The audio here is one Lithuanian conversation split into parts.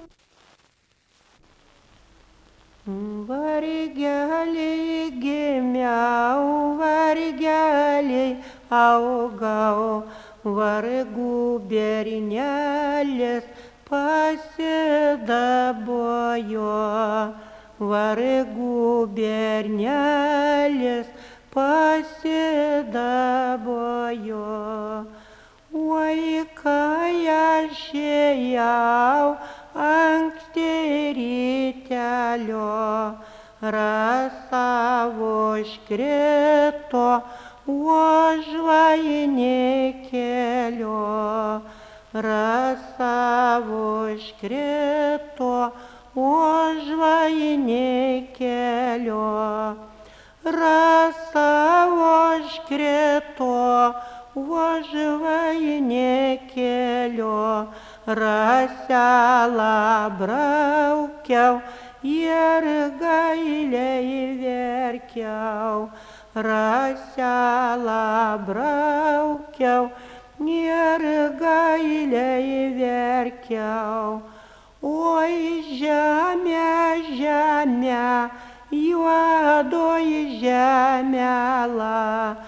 Vargeliai gimiau, vargeliai augau, vargų bernelis pasidabojo, vargų bernelis pasidabojo. Oi, kai aš ėjau anksti rytelio, rasavo iškrito uožvainikėlio, rasavo iškrito uožvainikėlio, rasavo iškrito uožvainikėlio, raselą braukiau ir gailiai verkiau, raselą braukiau ir gailiai verkiau. Oi, žemė, žemė, juodoji žemėla,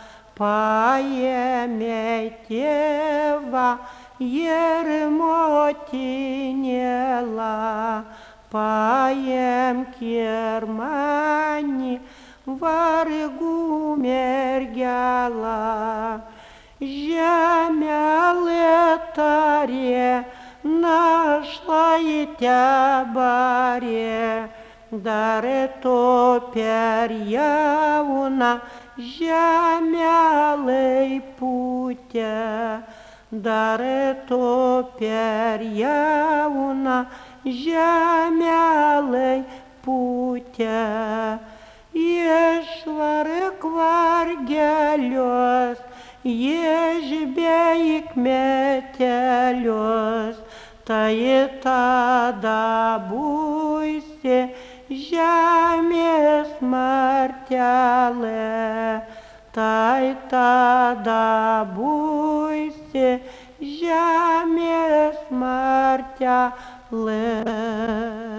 paėmė tėvą ir motinėlą, paėmk ir mani vargų mergelą. Žemėlė tarė, našlaitę barė, dar tu per jauna žemėlai pūtė, dar tu per jauna žemėlai pūtė. Išvark vargelius, išbeik metelius, tai tada būsi žemės martelė, tai tada būsi žemės martelė.